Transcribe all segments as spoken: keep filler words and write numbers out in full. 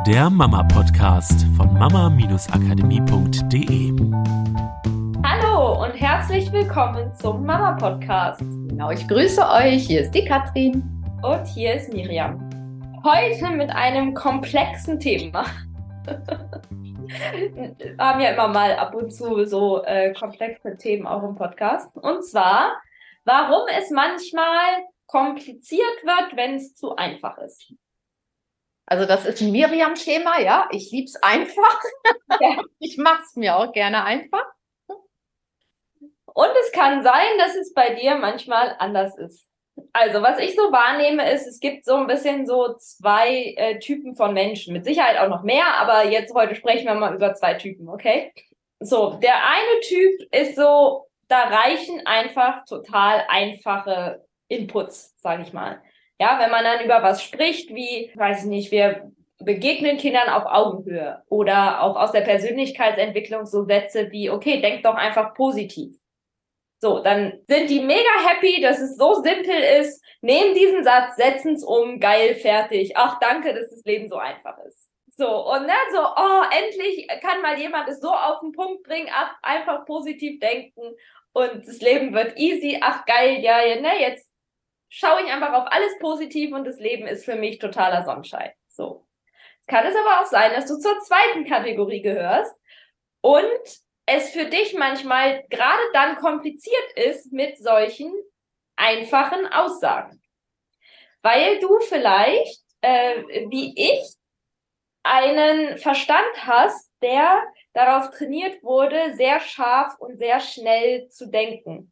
der Mama-Podcast von mama akademie punkt de. Hallo und herzlich willkommen zum Mama-Podcast. Genau, ich grüße euch. Hier ist die Katrin. Und hier ist Miriam. Heute mit einem komplexen Thema. Wir haben ja immer mal ab und zu so äh, komplexe Themen auch im Podcast. Und zwar, warum es manchmal kompliziert wird, wenn es zu einfach ist. Also das ist ein Miriam-Thema, ja. Ich liebe es einfach. Ja. Ich mache es mir auch gerne einfach. Und es kann sein, dass es bei dir manchmal anders ist. Also was ich so wahrnehme ist, es gibt so ein bisschen so zwei äh, Typen von Menschen. Mit Sicherheit auch noch mehr, aber jetzt heute sprechen wir mal über zwei Typen, okay? So, der eine Typ ist so, da reichen einfach total einfache Inputs, sage ich mal. Ja, wenn man dann über was spricht, wie, weiß ich nicht, wir begegnen Kindern auf Augenhöhe oder auch aus der Persönlichkeitsentwicklung so Sätze wie, okay, denk doch einfach positiv. So, dann sind die mega happy, dass es so simpel ist, nehmen diesen Satz, setzen es um, geil, fertig. Ach, danke, dass das Leben so einfach ist. So, und dann so, oh, endlich kann mal jemand es so auf den Punkt bringen, ach, einfach positiv denken und das Leben wird easy, ach, geil, ja, ja, ne, jetzt schaue ich einfach auf alles positiv und das Leben ist für mich totaler Sonnenschein. So. Kann es aber auch sein, dass du zur zweiten Kategorie gehörst und es für dich manchmal gerade dann kompliziert ist mit solchen einfachen Aussagen. Weil du vielleicht, äh, wie ich, einen Verstand hast, der darauf trainiert wurde, sehr scharf und sehr schnell zu denken.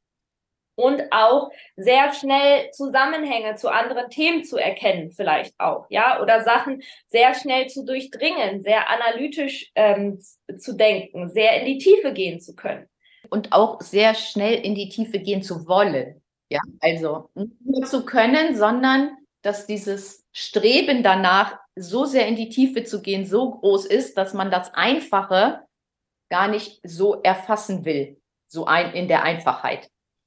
Und auch sehr schnell Zusammenhänge zu anderen Themen zu erkennen, vielleicht auch, ja, oder Sachen sehr schnell zu durchdringen, sehr analytisch ähm, zu denken, sehr in die Tiefe gehen zu können. Und auch sehr schnell in die Tiefe gehen zu wollen. Ja, also nicht nur zu können, sondern dass dieses Streben danach, so sehr in die Tiefe zu gehen, so groß ist, dass man das Einfache gar nicht so erfassen will, so ein, in der Einfachheit.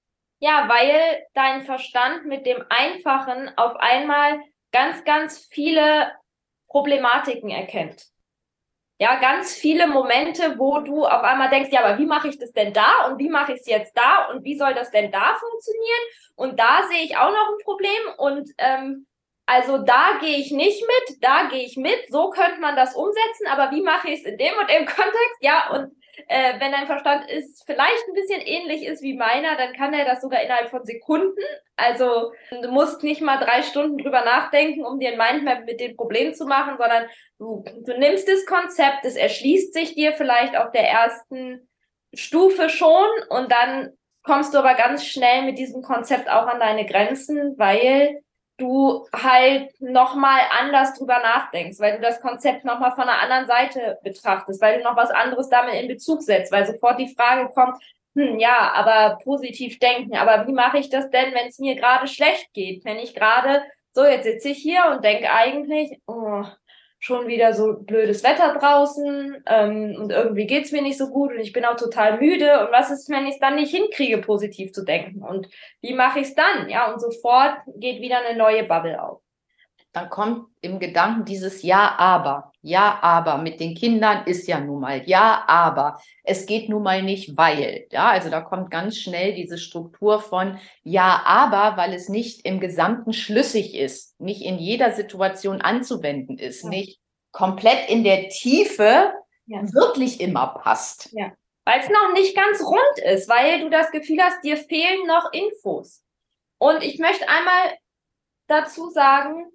Ja, weil dein Verstand mit dem Einfachen auf einmal ganz, ganz viele Problematiken erkennt. Ja, ganz viele Momente, wo du auf einmal denkst, ja, aber wie mache ich das denn da und wie mache ich es jetzt da und wie soll das denn da funktionieren? Und da sehe ich auch noch ein Problem und ähm, also da gehe ich nicht mit, da gehe ich mit, so könnte man das umsetzen, aber wie mache ich es in dem und dem Kontext? Ja, und Äh, wenn dein Verstand ist, vielleicht ein bisschen ähnlich ist wie meiner, dann kann er das sogar innerhalb von Sekunden. Also du musst nicht mal drei Stunden drüber nachdenken, um dir ein Mindmap mit dem Problem zu machen, sondern du, du nimmst das Konzept, es erschließt sich dir vielleicht auf der ersten Stufe schon und dann kommst du aber ganz schnell mit diesem Konzept auch an deine Grenzen, weil du halt nochmal anders drüber nachdenkst, weil du das Konzept nochmal von einer anderen Seite betrachtest, weil du noch was anderes damit in Bezug setzt, weil sofort die Frage kommt, hm, ja, aber positiv denken, aber wie mache ich das denn, wenn es mir gerade schlecht geht? Wenn ich gerade, so jetzt sitze ich hier und denke eigentlich, oh, schon wieder so blödes Wetter draußen ähm, und irgendwie geht's mir nicht so gut und ich bin auch total müde und was ist, wenn ich es dann nicht hinkriege, positiv zu denken und wie mache ich es dann? Ja, und sofort geht wieder eine neue Bubble auf. Dann kommt im Gedanken dieses Ja, aber. Ja, aber mit den Kindern ist ja nun mal. Ja, aber. Es geht nun mal nicht, weil. Ja, also da kommt ganz schnell diese Struktur von Ja, aber, weil es nicht im Gesamten schlüssig ist, nicht in jeder Situation anzuwenden ist, ja. Nicht komplett in der Tiefe ja. Wirklich immer passt. Ja. Weil es noch nicht ganz rund ist, weil du das Gefühl hast, dir fehlen noch Infos. Und ich möchte einmal dazu sagen,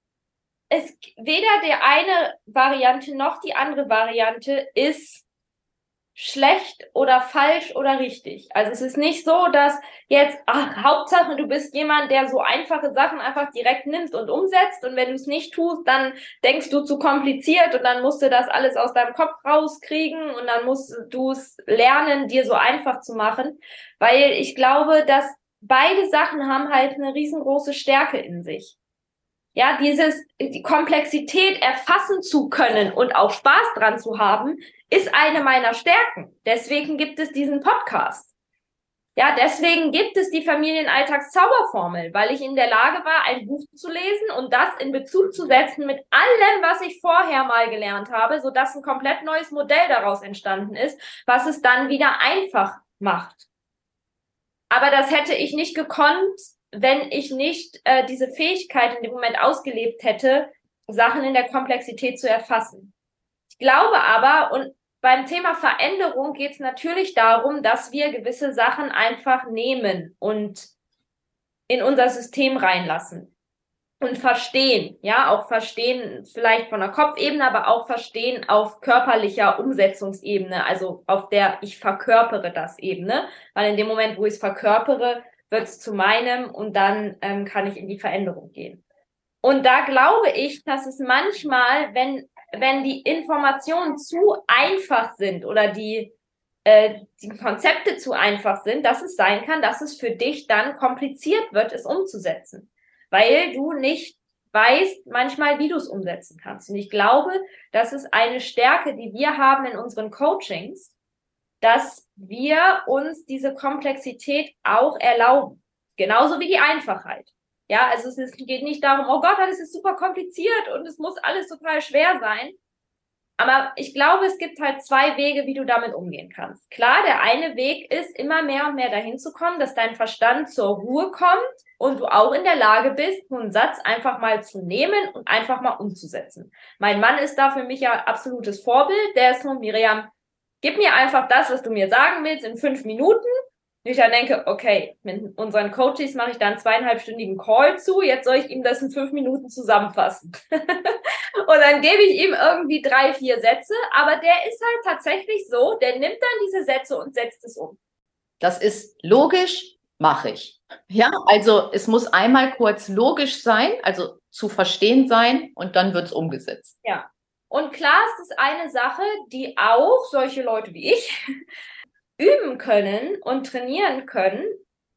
es weder die eine Variante noch die andere Variante ist schlecht oder falsch oder richtig. Also es ist nicht so, dass jetzt, ach, Hauptsache du bist jemand, der so einfache Sachen einfach direkt nimmt und umsetzt und wenn du es nicht tust, dann denkst du zu kompliziert und dann musst du das alles aus deinem Kopf rauskriegen und dann musst du es lernen, dir so einfach zu machen, weil ich glaube, dass beide Sachen haben halt eine riesengroße Stärke in sich. Ja, dieses, die Komplexität erfassen zu können und auch Spaß dran zu haben, ist eine meiner Stärken. Deswegen gibt es diesen Podcast. Ja, deswegen gibt es die Familienalltagszauberformel, weil ich in der Lage war, ein Buch zu lesen und das in Bezug zu setzen mit allem, was ich vorher mal gelernt habe, sodass ein komplett neues Modell daraus entstanden ist, was es dann wieder einfach macht. Aber das hätte ich nicht gekonnt, wenn ich nicht äh, diese Fähigkeit in dem Moment ausgelebt hätte, Sachen in der Komplexität zu erfassen. Ich glaube aber, und beim Thema Veränderung geht es natürlich darum, dass wir gewisse Sachen einfach nehmen und in unser System reinlassen und verstehen, ja, auch verstehen vielleicht von der Kopfebene, aber auch verstehen auf körperlicher Umsetzungsebene, also auf der ich verkörpere das Ebene, weil in dem Moment, wo ich es verkörpere, wird es zu meinem und dann ähm, kann ich in die Veränderung gehen. Und da glaube ich, dass es manchmal, wenn wenn die Informationen zu einfach sind oder die, äh, die Konzepte zu einfach sind, dass es sein kann, dass es für dich dann kompliziert wird, es umzusetzen, weil du nicht weißt manchmal, wie du es umsetzen kannst. Und ich glaube, das ist eine Stärke, die wir haben in unseren Coachings, dass wir uns diese Komplexität auch erlauben, genauso wie die Einfachheit. Ja, also es ist, geht nicht darum, oh Gott, alles ist super kompliziert und es muss alles total schwer sein. Aber ich glaube, es gibt halt zwei Wege, wie du damit umgehen kannst. Klar, der eine Weg ist, immer mehr und mehr dahin zu kommen, dass dein Verstand zur Ruhe kommt und du auch in der Lage bist, einen Satz einfach mal zu nehmen und einfach mal umzusetzen. Mein Mann ist da für mich ja absolutes Vorbild. Der ist so, Miriam, gib mir einfach das, was du mir sagen willst, in fünf Minuten. Und ich dann denke, okay, mit unseren Coaches mache ich dann einen zweieinhalbstündigen Call zu, jetzt soll ich ihm das in fünf Minuten zusammenfassen. Und dann gebe ich ihm irgendwie drei, vier Sätze, aber der ist halt tatsächlich so, der nimmt dann diese Sätze und setzt es um. Das ist logisch, mache ich. Ja, also es muss einmal kurz logisch sein, also zu verstehen sein und dann wird es umgesetzt. Ja, und klar ist es eine Sache, die auch solche Leute wie ich üben können und trainieren können,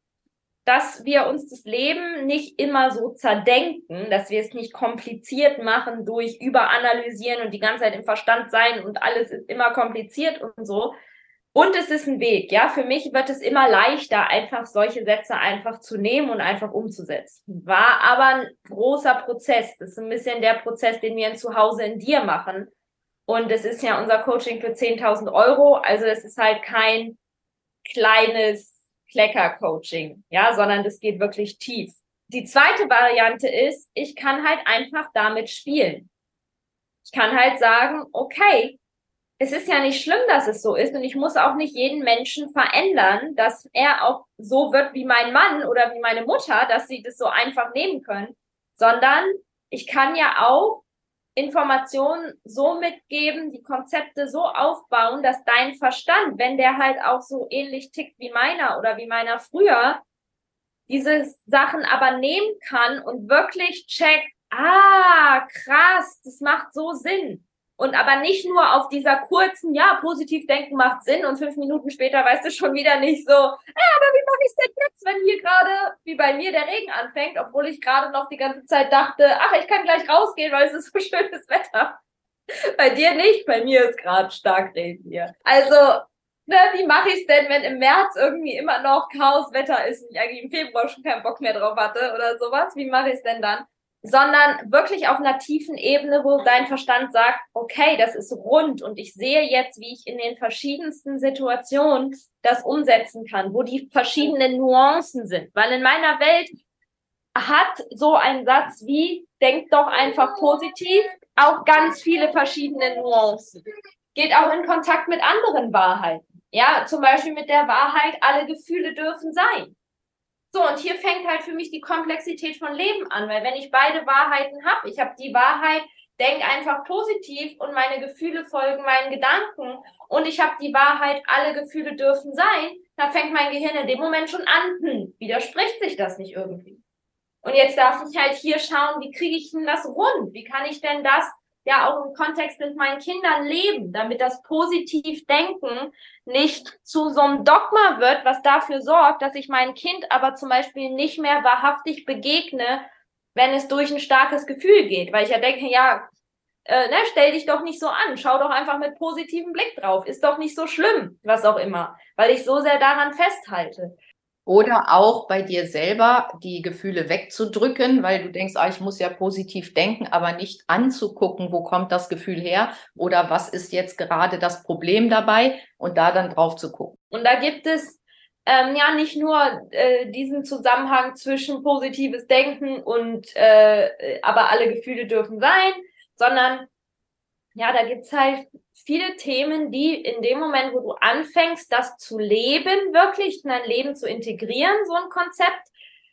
dass wir uns das Leben nicht immer so zerdenken, dass wir es nicht kompliziert machen durch Überanalysieren und die ganze Zeit im Verstand sein und alles ist immer kompliziert und so. Und es ist ein Weg, ja. Für mich wird es immer leichter, einfach solche Sätze einfach zu nehmen und einfach umzusetzen. War aber ein großer Prozess. Das ist ein bisschen der Prozess, den wir in Zuhause in dir machen. Und es ist ja unser Coaching für zehntausend Euro. Also es ist halt kein kleines Klecker-Coaching, ja, sondern das geht wirklich tief. Die zweite Variante ist, ich kann halt einfach damit spielen. Ich kann halt sagen, okay, es ist ja nicht schlimm, dass es so ist und ich muss auch nicht jeden Menschen verändern, dass er auch so wird wie mein Mann oder wie meine Mutter, dass sie das so einfach nehmen können, sondern ich kann ja auch Informationen so mitgeben, die Konzepte so aufbauen, dass dein Verstand, wenn der halt auch so ähnlich tickt wie meiner oder wie meiner früher, diese Sachen aber nehmen kann und wirklich checkt, ah, krass, das macht so Sinn. Und aber nicht nur auf dieser kurzen, ja, positiv denken macht Sinn und fünf Minuten später weißt du schon wieder nicht so, ja, aber wie mache ich es denn jetzt, wenn hier gerade, wie bei mir, der Regen anfängt, obwohl ich gerade noch die ganze Zeit dachte, ach, ich kann gleich rausgehen, weil es ist so schönes Wetter. Bei dir nicht, bei mir ist gerade stark Regen hier. Also, ne, wie mache ich es denn, wenn im März irgendwie immer noch Chaoswetter ist und ich eigentlich im Februar schon keinen Bock mehr drauf hatte oder sowas? Wie mache ich es denn dann? Sondern wirklich auf einer tiefen Ebene, wo dein Verstand sagt, okay, das ist rund und ich sehe jetzt, wie ich in den verschiedensten Situationen das umsetzen kann, wo die verschiedenen Nuancen sind. Weil in meiner Welt hat so ein Satz wie, denk doch einfach positiv, auch ganz viele verschiedene Nuancen. Geht auch in Kontakt mit anderen Wahrheiten. Ja, zum Beispiel mit der Wahrheit, alle Gefühle dürfen sein. So, und hier fängt halt für mich die Komplexität von Leben an, weil wenn ich beide Wahrheiten habe, ich habe die Wahrheit, denk einfach positiv und meine Gefühle folgen meinen Gedanken und ich habe die Wahrheit, alle Gefühle dürfen sein, da fängt mein Gehirn in dem Moment schon an, hm, widerspricht sich das nicht irgendwie? Und jetzt darf ich halt hier schauen, wie kriege ich denn das rund? Wie kann ich denn das ja auch im Kontext mit meinen Kindern leben, damit das Positivdenken nicht zu so einem Dogma wird, was dafür sorgt, dass ich meinem Kind aber zum Beispiel nicht mehr wahrhaftig begegne, wenn es durch ein starkes Gefühl geht. Weil ich ja denke, ja, äh, ne, stell dich doch nicht so an, schau doch einfach mit positivem Blick drauf, ist doch nicht so schlimm, was auch immer, weil ich so sehr daran festhalte. Oder auch bei dir selber die Gefühle wegzudrücken, weil du denkst, ah, ich muss ja positiv denken, aber nicht anzugucken, wo kommt das Gefühl her oder was ist jetzt gerade das Problem dabei und da dann drauf zu gucken. Und da gibt es ähm, ja nicht nur äh, diesen Zusammenhang zwischen positives Denken und äh, aber alle Gefühle dürfen sein, sondern ja, da gibt's halt viele Themen, die in dem Moment, wo du anfängst, das zu leben, wirklich in dein Leben zu integrieren, so ein Konzept,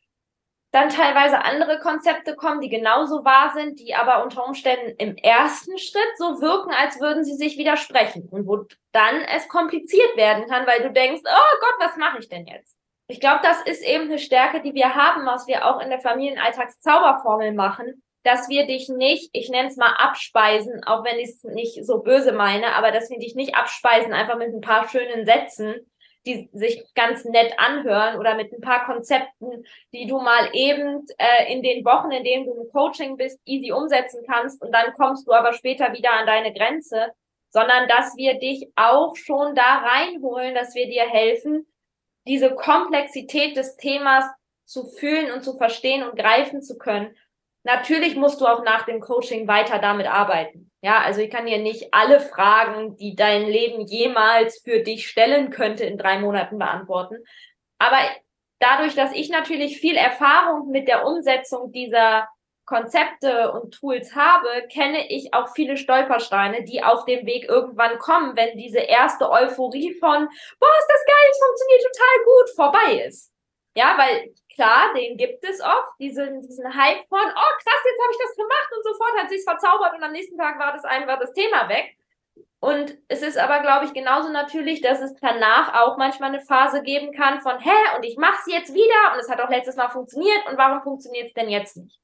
dann teilweise andere Konzepte kommen, die genauso wahr sind, die aber unter Umständen im ersten Schritt so wirken, als würden sie sich widersprechen und wo dann es kompliziert werden kann, weil du denkst, oh Gott, was mache ich denn jetzt? Ich glaube, das ist eben eine Stärke, die wir haben, was wir auch in der Familienalltagszauberformel machen, dass wir dich nicht, ich nenne es mal abspeisen, auch wenn ich es nicht so böse meine, aber dass wir dich nicht abspeisen, einfach mit ein paar schönen Sätzen, die sich ganz nett anhören oder mit ein paar Konzepten, die du mal eben äh, in den Wochen, in denen du im Coaching bist, easy umsetzen kannst und dann kommst du aber später wieder an deine Grenze, sondern dass wir dich auch schon da reinholen, dass wir dir helfen, diese Komplexität des Themas zu fühlen und zu verstehen und greifen zu können. Natürlich musst du auch nach dem Coaching weiter damit arbeiten. Ja, also ich kann dir nicht alle Fragen, die dein Leben jemals für dich stellen könnte, in drei Monaten beantworten. Aber dadurch, dass ich natürlich viel Erfahrung mit der Umsetzung dieser Konzepte und Tools habe, kenne ich auch viele Stolpersteine, die auf dem Weg irgendwann kommen, wenn diese erste Euphorie von, boah, ist das geil, es funktioniert total gut, vorbei ist. Ja, weil klar, den gibt es oft, diesen, diesen Hype von, oh krass, jetzt habe ich das gemacht und sofort hat sich's verzaubert und am nächsten Tag war das einfach das Thema weg. Und es ist aber, glaube ich, genauso natürlich, dass es danach auch manchmal eine Phase geben kann von, hä, und ich mache es jetzt wieder und es hat auch letztes Mal funktioniert und warum funktioniert es denn jetzt nicht?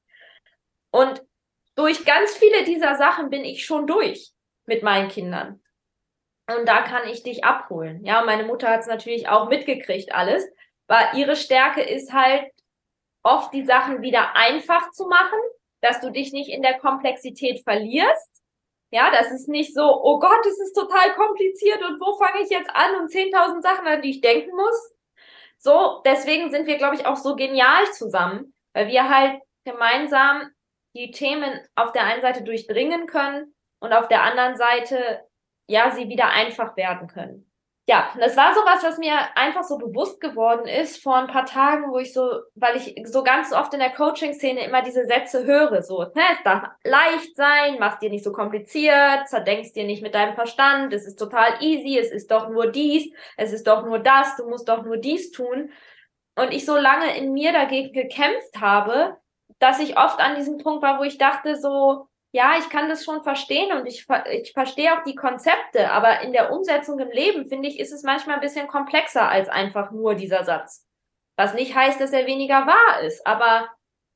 Und durch ganz viele dieser Sachen bin ich schon durch mit meinen Kindern. Und da kann ich dich abholen. Ja, meine Mutter hat es natürlich auch mitgekriegt alles. Weil ihre Stärke ist halt oft die Sachen wieder einfach zu machen, dass du dich nicht in der Komplexität verlierst. Ja, das ist nicht so, oh Gott, es ist total kompliziert und wo fange ich jetzt an und zehntausend Sachen, an die ich denken muss. So, deswegen sind wir, glaube ich, auch so genial zusammen, weil wir halt gemeinsam die Themen auf der einen Seite durchdringen können und auf der anderen Seite, ja, sie wieder einfach werden können. Ja, das war sowas, was mir einfach so bewusst geworden ist vor ein paar Tagen, wo ich so, weil ich so ganz oft in der Coaching-Szene immer diese Sätze höre, so, ne, es darf leicht sein, mach's dir nicht so kompliziert, zerdenkst dir nicht mit deinem Verstand, es ist total easy, es ist doch nur dies, es ist doch nur das, du musst doch nur dies tun. Und ich so lange in mir dagegen gekämpft habe, dass ich oft an diesem Punkt war, wo ich dachte so, ja, ich kann das schon verstehen und ich, ich verstehe auch die Konzepte, aber in der Umsetzung im Leben, finde ich, ist es manchmal ein bisschen komplexer als einfach nur dieser Satz. Was nicht heißt, dass er weniger wahr ist, aber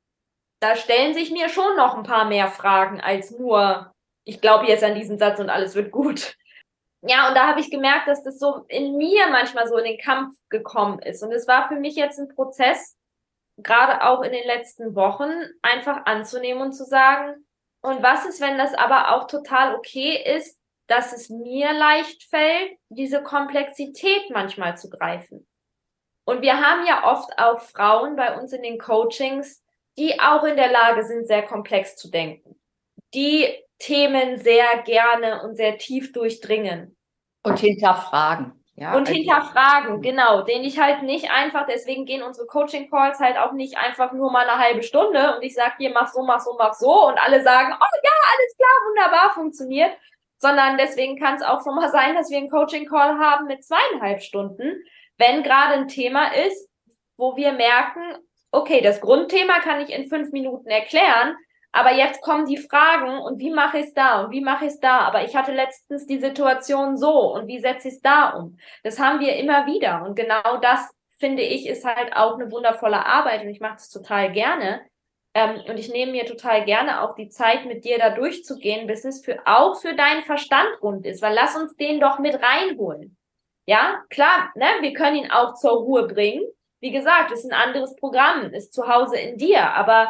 da stellen sich mir schon noch ein paar mehr Fragen als nur, ich glaube jetzt an diesen Satz und alles wird gut. Ja, und da habe ich gemerkt, dass das so in mir manchmal so in den Kampf gekommen ist. Und es war für mich jetzt ein Prozess, gerade auch in den letzten Wochen, einfach anzunehmen und zu sagen, und was ist, wenn das aber auch total okay ist, dass es mir leicht fällt, diese Komplexität manchmal zu greifen? Und wir haben ja oft auch Frauen bei uns in den Coachings, die auch in der Lage sind, sehr komplex zu denken, die Themen sehr gerne und sehr tief durchdringen. Und hinterfragen. Ja, und also, hinterfragen, genau, den ich halt nicht einfach, deswegen gehen unsere Coaching-Calls halt auch nicht einfach nur mal eine halbe Stunde und ich sage hier, mach so, mach so, mach so und alle sagen, oh ja, alles klar, wunderbar, funktioniert, sondern deswegen kann es auch schon mal sein, dass wir einen Coaching-Call haben mit zweieinhalb Stunden, wenn gerade ein Thema ist, wo wir merken, okay, das Grundthema kann ich in fünf Minuten erklären, aber jetzt kommen die Fragen und wie mache ich es da und wie mache ich es da? Aber ich hatte letztens die Situation so und wie setze ich es da um? Das haben wir immer wieder und genau das, finde ich, ist halt auch eine wundervolle Arbeit und ich mache das total gerne. Ähm, und ich nehme mir total gerne auch die Zeit, mit dir da durchzugehen, bis es für, auch für deinen Verstand rund ist, weil lass uns den doch mit reinholen. Ja, klar, ne, wir können ihn auch zur Ruhe bringen. Wie gesagt, ist ein anderes Programm, ist zu Hause in dir, aber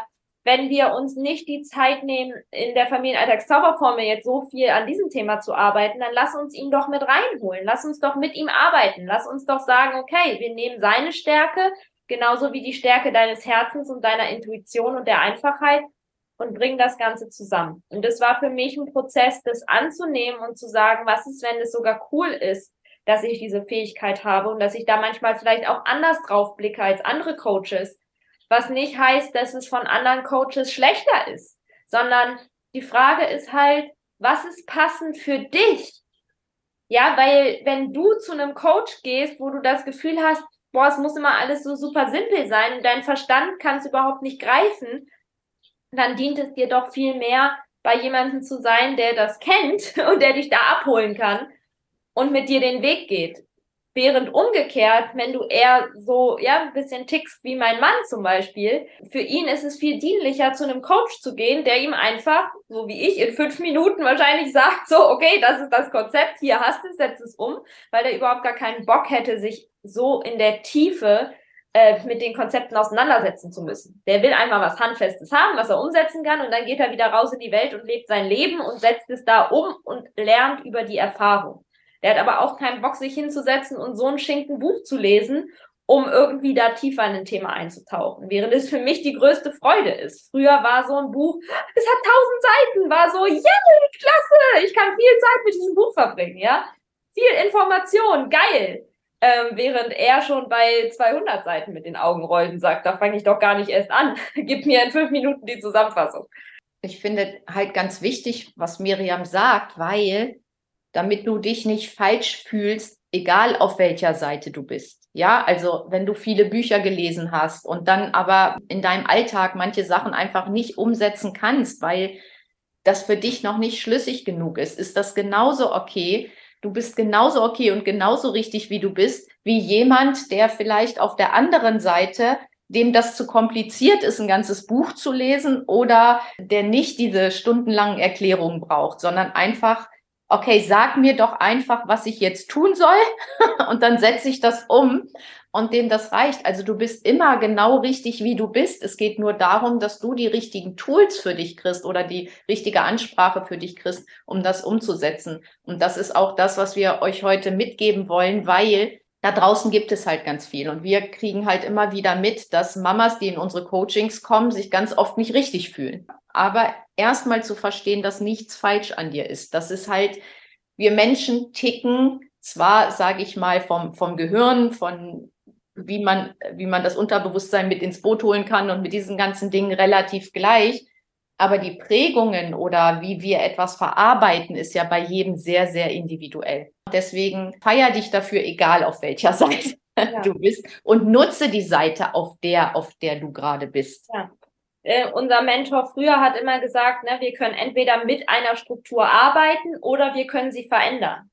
wenn wir uns nicht die Zeit nehmen, in der Familienalltagszauberformel jetzt so viel an diesem Thema zu arbeiten, dann lass uns ihn doch mit reinholen. Lass uns doch mit ihm arbeiten. Lass uns doch sagen, okay, wir nehmen seine Stärke, genauso wie die Stärke deines Herzens und deiner Intuition und der Einfachheit und bringen das Ganze zusammen. Und das war für mich ein Prozess, das anzunehmen und zu sagen, was ist, wenn es sogar cool ist, dass ich diese Fähigkeit habe und dass ich da manchmal vielleicht auch anders drauf blicke als andere Coaches. Was nicht heißt, dass es von anderen Coaches schlechter ist, sondern die Frage ist halt, was ist passend für dich? Ja, weil wenn du zu einem Coach gehst, wo du das Gefühl hast, boah, es muss immer alles so super simpel sein und dein Verstand kann es überhaupt nicht greifen, dann dient es dir doch viel mehr, bei jemandem zu sein, der das kennt und der dich da abholen kann und mit dir den Weg geht. Während umgekehrt, wenn du eher so, ja, ein bisschen tickst wie mein Mann zum Beispiel, für ihn ist es viel dienlicher, zu einem Coach zu gehen, der ihm einfach, so wie ich, in fünf Minuten wahrscheinlich sagt, so, okay, das ist das Konzept, hier hast du es, setz es um, weil er überhaupt gar keinen Bock hätte, sich so in der Tiefe äh, mit den Konzepten auseinandersetzen zu müssen. Der will einmal was Handfestes haben, was er umsetzen kann, und dann geht er wieder raus in die Welt und lebt sein Leben und setzt es da um und lernt über die Erfahrung. Der hat aber auch keinen Bock, sich hinzusetzen und so ein Schinkenbuch zu lesen, um irgendwie da tiefer in ein Thema einzutauchen. Während es für mich die größte Freude ist. Früher war so ein Buch, es hat tausend Seiten, war so, yay, klasse, ich kann viel Zeit mit diesem Buch verbringen, ja. Viel Information, geil. Ähm, während er schon bei zweihundert Seiten mit den Augen rollt und sagt, da fange ich doch gar nicht erst an. Gib mir in fünf Minuten die Zusammenfassung. Ich finde halt ganz wichtig, was Miriam sagt, weil damit du dich nicht falsch fühlst, egal auf welcher Seite du bist. Ja, also wenn du viele Bücher gelesen hast und dann aber in deinem Alltag manche Sachen einfach nicht umsetzen kannst, weil das für dich noch nicht schlüssig genug ist, ist das genauso okay. Du bist genauso okay und genauso richtig, wie du bist, wie jemand, der vielleicht auf der anderen Seite, dem das zu kompliziert ist, ein ganzes Buch zu lesen, oder der nicht diese stundenlangen Erklärungen braucht, sondern einfach, okay, sag mir doch einfach, was ich jetzt tun soll und dann setze ich das um und dem das reicht. Also du bist immer genau richtig, wie du bist. Es geht nur darum, dass du die richtigen Tools für dich kriegst oder die richtige Ansprache für dich kriegst, um das umzusetzen. Und das ist auch das, was wir euch heute mitgeben wollen, weil da draußen gibt es halt ganz viel. Und wir kriegen halt immer wieder mit, dass Mamas, die in unsere Coachings kommen, sich ganz oft nicht richtig fühlen. Aber erstmal zu verstehen, dass nichts falsch an dir ist. Das ist halt, wir Menschen ticken zwar, sage ich mal, vom, vom Gehirn, von wie man, wie man das Unterbewusstsein mit ins Boot holen kann und mit diesen ganzen Dingen relativ gleich. Aber die Prägungen oder wie wir etwas verarbeiten, ist ja bei jedem sehr, sehr individuell. Deswegen feier dich dafür, egal auf welcher Seite ja. du bist, und nutze die Seite, auf der, auf der du gerade bist. Ja. Äh, unser Mentor früher hat immer gesagt, ne, wir können entweder mit einer Struktur arbeiten oder wir können sie verändern.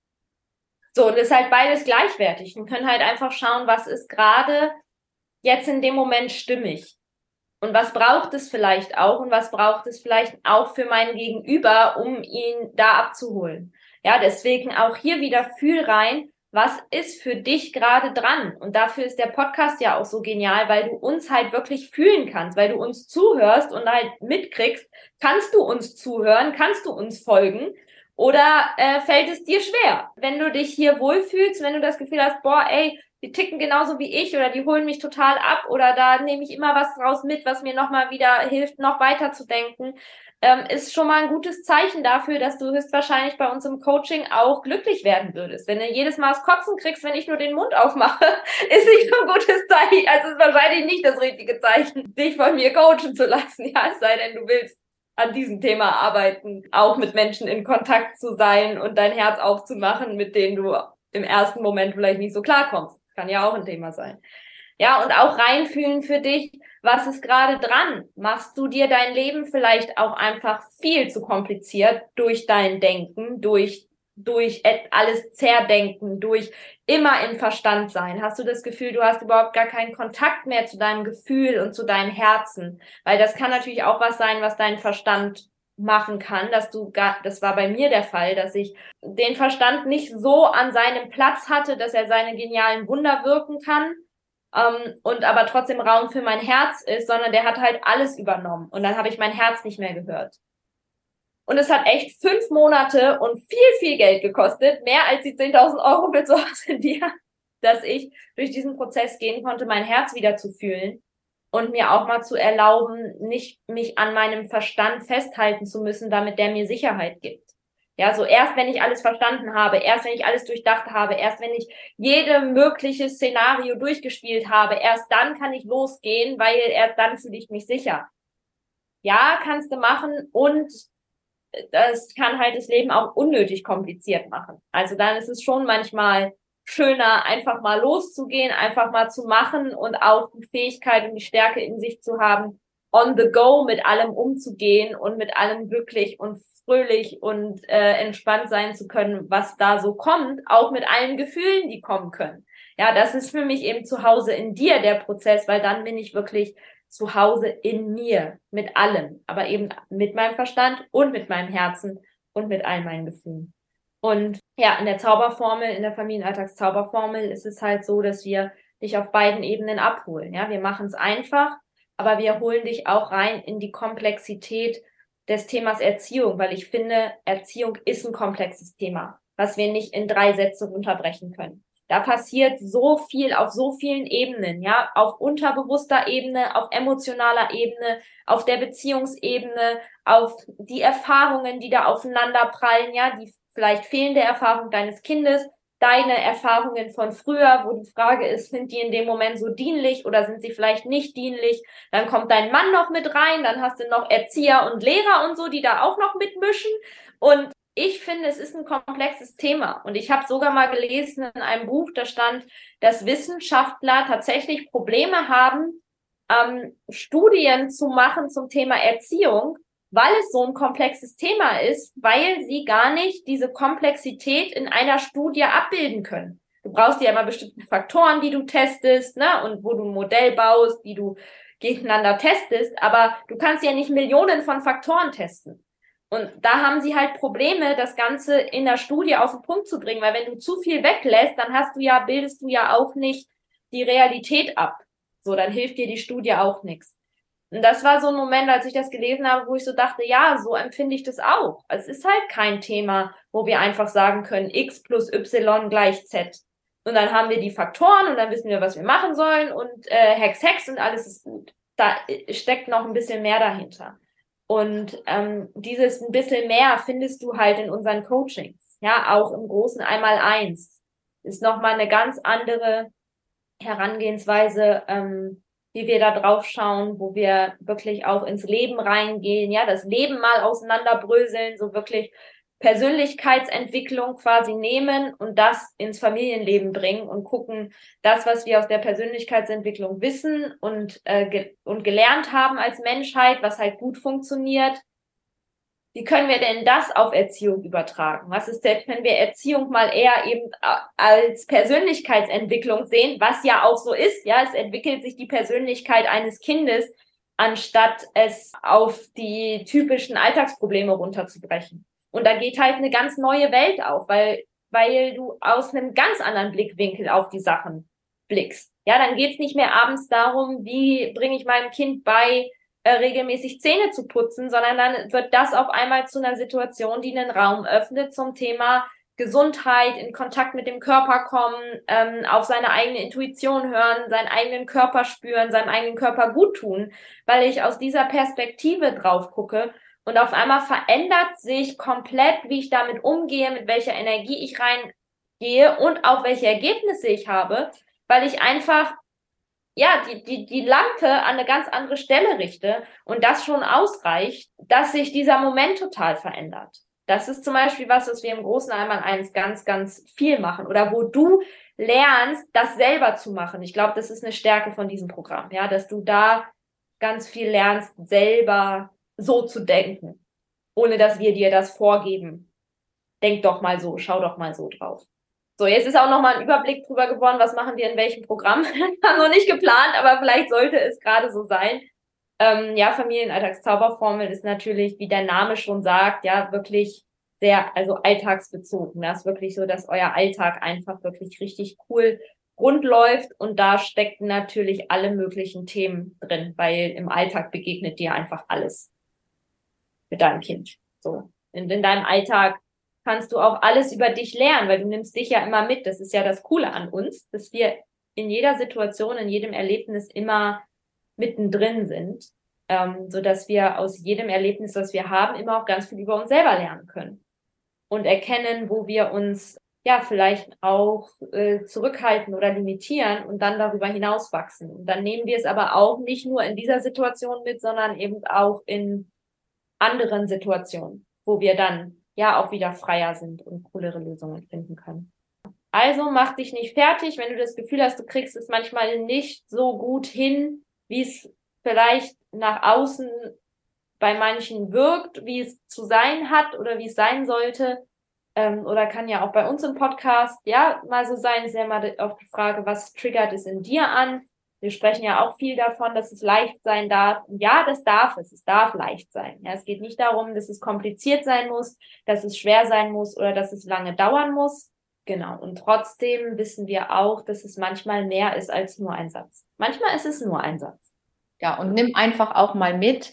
So, und das ist halt beides gleichwertig. Wir können halt einfach schauen, was ist gerade jetzt in dem Moment stimmig. Und was braucht es vielleicht auch und was braucht es vielleicht auch für meinen Gegenüber, um ihn da abzuholen. Ja, deswegen auch hier wieder fühl rein, was ist für dich gerade dran? Und dafür ist der Podcast ja auch so genial, weil du uns halt wirklich fühlen kannst, weil du uns zuhörst und halt mitkriegst, kannst du uns zuhören, kannst du uns folgen oder äh, fällt es dir schwer? Wenn du dich hier wohlfühlst, wenn du das Gefühl hast, boah, ey, die ticken genauso wie ich oder die holen mich total ab oder da nehme ich immer was draus mit, was mir nochmal wieder hilft, noch weiter zu denken, ähm, ist schon mal ein gutes Zeichen dafür, dass du höchstwahrscheinlich bei uns im Coaching auch glücklich werden würdest. Wenn du jedes Mal das Kotzen kriegst, wenn ich nur den Mund aufmache, ist nicht so ein gutes Zeichen. Also ist wahrscheinlich nicht das richtige Zeichen, dich von mir coachen zu lassen. Ja, es sei denn, du willst an diesem Thema arbeiten, auch mit Menschen in Kontakt zu sein und dein Herz aufzumachen, mit denen du im ersten Moment vielleicht nicht so klarkommst. Kann ja auch ein Thema sein. Ja, und auch reinfühlen für dich, was ist gerade dran? Machst du dir dein Leben vielleicht auch einfach viel zu kompliziert durch dein Denken, durch durch alles Zerdenken, durch immer im Verstand sein? Hast du das Gefühl, du hast überhaupt gar keinen Kontakt mehr zu deinem Gefühl und zu deinem Herzen? Weil das kann natürlich auch was sein, was dein Verstand machen kann, dass du gar, das war bei mir der Fall, dass ich den Verstand nicht so an seinem Platz hatte, dass er seine genialen Wunder wirken kann, ähm, und aber trotzdem Raum für mein Herz ist, sondern der hat halt alles übernommen. Und dann habe ich mein Herz nicht mehr gehört. Und es hat echt fünf Monate und viel, viel Geld gekostet, mehr als die zehntausend Euro für zu Hause in dir, dass ich durch diesen Prozess gehen konnte, mein Herz wieder zu fühlen und mir auch mal zu erlauben, nicht mich an meinem Verstand festhalten zu müssen, damit der mir Sicherheit gibt. Ja, so erst wenn ich alles verstanden habe, erst wenn ich alles durchdacht habe, erst wenn ich jede mögliche Szenario durchgespielt habe, erst dann kann ich losgehen, weil erst dann fühle ich mich sicher. Ja, kannst du machen, und das kann halt das Leben auch unnötig kompliziert machen. Also dann ist es schon manchmal schöner, einfach mal loszugehen, einfach mal zu machen und auch die Fähigkeit und die Stärke in sich zu haben, on the go mit allem umzugehen und mit allem glücklich und fröhlich und äh, entspannt sein zu können, was da so kommt, auch mit allen Gefühlen, die kommen können. Ja, das ist für mich eben zu Hause in dir der Prozess, weil dann bin ich wirklich zu Hause in mir, mit allem, aber eben mit meinem Verstand und mit meinem Herzen und mit all meinen Gefühlen. Und ja, in der Zauberformel, in der Familienalltagszauberformel ist es halt so, dass wir dich auf beiden Ebenen abholen. Ja, wir machen es einfach, aber wir holen dich auch rein in die Komplexität des Themas Erziehung, weil ich finde, Erziehung ist ein komplexes Thema, was wir nicht in drei Sätze runterbrechen können. Da passiert so viel auf so vielen Ebenen, ja, auf unterbewusster Ebene, auf emotionaler Ebene, auf der Beziehungsebene, auf die Erfahrungen, die da aufeinander prallen, ja, die vielleicht fehlende Erfahrung deines Kindes, deine Erfahrungen von früher, wo die Frage ist, sind die in dem Moment so dienlich oder sind sie vielleicht nicht dienlich? Dann kommt dein Mann noch mit rein, dann hast du noch Erzieher und Lehrer und so, die da auch noch mitmischen. Und ich finde, es ist ein komplexes Thema. Und ich habe sogar mal gelesen in einem Buch, da stand, dass Wissenschaftler tatsächlich Probleme haben, ähm, Studien zu machen zum Thema Erziehung, weil es so ein komplexes Thema ist, weil sie gar nicht diese Komplexität in einer Studie abbilden können. Du brauchst ja immer bestimmte Faktoren, die du testest, ne, und wo du ein Modell baust, die du gegeneinander testest, aber du kannst ja nicht Millionen von Faktoren testen. Und da haben sie halt Probleme, das Ganze in der Studie auf den Punkt zu bringen, weil wenn du zu viel weglässt, dann hast du ja, bildest du ja auch nicht die Realität ab. So, dann hilft dir die Studie auch nichts. Und das war so ein Moment, als ich das gelesen habe, wo ich so dachte, ja, so empfinde ich das auch. Es ist halt kein Thema, wo wir einfach sagen können, x plus y gleich z. Und dann haben wir die Faktoren und dann wissen wir, was wir machen sollen und äh, Hex, Hex und alles ist gut. Da steckt noch ein bisschen mehr dahinter. Und ähm, dieses ein bisschen mehr findest du halt in unseren Coachings. Ja, auch im großen Einmaleins ist nochmal eine ganz andere Herangehensweise, ähm, wie wir da drauf schauen, wo wir wirklich auch ins Leben reingehen, ja, das Leben mal auseinanderbröseln, so wirklich Persönlichkeitsentwicklung quasi nehmen und das ins Familienleben bringen und gucken, das, was wir aus der Persönlichkeitsentwicklung wissen und, äh, ge und gelernt haben als Menschheit, was halt gut funktioniert, wie können wir denn das auf Erziehung übertragen? Was ist denn, wenn wir Erziehung mal eher eben als Persönlichkeitsentwicklung sehen, was ja auch so ist, ja, es entwickelt sich die Persönlichkeit eines Kindes, anstatt es auf die typischen Alltagsprobleme runterzubrechen. Und da geht halt eine ganz neue Welt auf, weil, weil du aus einem ganz anderen Blickwinkel auf die Sachen blickst. Ja, dann geht's nicht mehr abends darum, wie bringe ich meinem Kind bei, äh, regelmäßig Zähne zu putzen, sondern dann wird das auf einmal zu einer Situation, die einen Raum öffnet zum Thema Gesundheit, in Kontakt mit dem Körper kommen, ähm, auf seine eigene Intuition hören, seinen eigenen Körper spüren, seinem eigenen Körper gut tun, weil ich aus dieser Perspektive drauf gucke. Und auf einmal verändert sich komplett, wie ich damit umgehe, mit welcher Energie ich reingehe und auch welche Ergebnisse ich habe, weil ich einfach, ja, die, die, die Lampe an eine ganz andere Stelle richte und das schon ausreicht, dass sich dieser Moment total verändert. Das ist zum Beispiel was, was wir im großen Einmaleins ganz, ganz viel machen oder wo du lernst, das selber zu machen. Ich glaube, das ist eine Stärke von diesem Programm, ja, dass du da ganz viel lernst, selber so zu denken, ohne dass wir dir das vorgeben. Denk doch mal so, schau doch mal so drauf. So, jetzt ist auch noch mal ein Überblick drüber geworden, was machen wir in welchem Programm. War noch nicht geplant, aber vielleicht sollte es gerade so sein. Ähm, ja, Familienalltagszauberformel ist natürlich, wie der Name schon sagt, ja, wirklich sehr, also alltagsbezogen. Das ist wirklich so, dass euer Alltag einfach wirklich richtig cool rund läuft. Und da stecken natürlich alle möglichen Themen drin, weil im Alltag begegnet dir einfach alles mit deinem Kind. So. Und in deinem Alltag kannst du auch alles über dich lernen, weil du nimmst dich ja immer mit. Das ist ja das Coole an uns, dass wir in jeder Situation, in jedem Erlebnis immer mittendrin sind, ähm, so dass wir aus jedem Erlebnis, das wir haben, immer auch ganz viel über uns selber lernen können und erkennen, wo wir uns ja vielleicht auch äh, zurückhalten oder limitieren und dann darüber hinaus wachsen. Und dann nehmen wir es aber auch nicht nur in dieser Situation mit, sondern eben auch in anderen Situationen, wo wir dann ja auch wieder freier sind und coolere Lösungen finden können. Also mach dich nicht fertig, wenn du das Gefühl hast, du kriegst es manchmal nicht so gut hin, wie es vielleicht nach außen bei manchen wirkt, wie es zu sein hat oder wie es sein sollte. Ähm, oder kann ja auch bei uns im Podcast ja mal so sein, ist ja mal auch die Frage, was triggert es in dir an? Wir sprechen ja auch viel davon, dass es leicht sein darf. Und ja, das darf es. Es darf leicht sein. Ja, es geht nicht darum, dass es kompliziert sein muss, dass es schwer sein muss oder dass es lange dauern muss. Genau. Und trotzdem wissen wir auch, dass es manchmal mehr ist als nur ein Satz. Manchmal ist es nur ein Satz. Ja, und nimm einfach auch mal mit,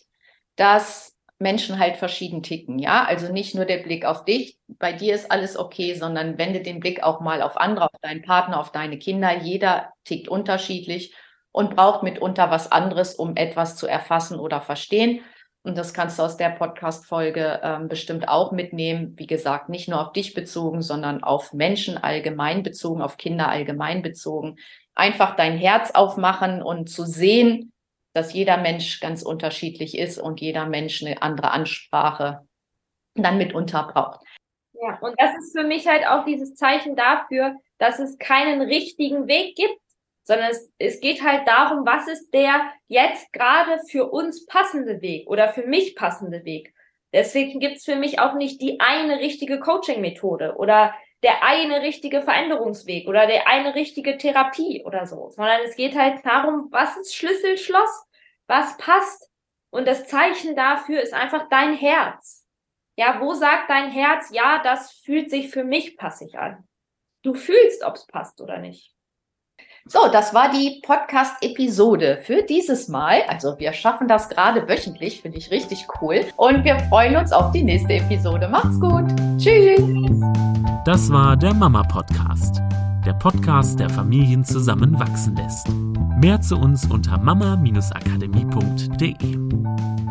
dass Menschen halt verschieden ticken. Ja, also nicht nur der Blick auf dich. Bei dir ist alles okay, sondern wende den Blick auch mal auf andere, auf deinen Partner, auf deine Kinder. Jeder tickt unterschiedlich und braucht mitunter was anderes, um etwas zu erfassen oder verstehen. Und das kannst du aus der Podcast-Folge ähm, bestimmt auch mitnehmen. Wie gesagt, nicht nur auf dich bezogen, sondern auf Menschen allgemein bezogen, auf Kinder allgemein bezogen. Einfach dein Herz aufmachen und zu sehen, dass jeder Mensch ganz unterschiedlich ist und jeder Mensch eine andere Ansprache dann mitunter braucht. Ja, und das ist für mich halt auch dieses Zeichen dafür, dass es keinen richtigen Weg gibt, sondern es, es geht halt darum, was ist der jetzt gerade für uns passende Weg oder für mich passende Weg. Deswegen gibt's für mich auch nicht die eine richtige Coaching-Methode oder der eine richtige Veränderungsweg oder der eine richtige Therapie oder so, sondern es geht halt darum, was ist Schlüssel, Schloss, was passt. Und das Zeichen dafür ist einfach dein Herz. Ja, wo sagt dein Herz, ja, das fühlt sich für mich passig an. Du fühlst, ob es passt oder nicht. So, das war die Podcast-Episode für dieses Mal. Also wir schaffen das gerade wöchentlich, finde ich richtig cool. Und wir freuen uns auf die nächste Episode. Macht's gut. Tschüss. Das war der Mama-Podcast. Der Podcast, der Familien zusammenwachsen lässt. Mehr zu uns unter mama Bindestrich akademie punkt de.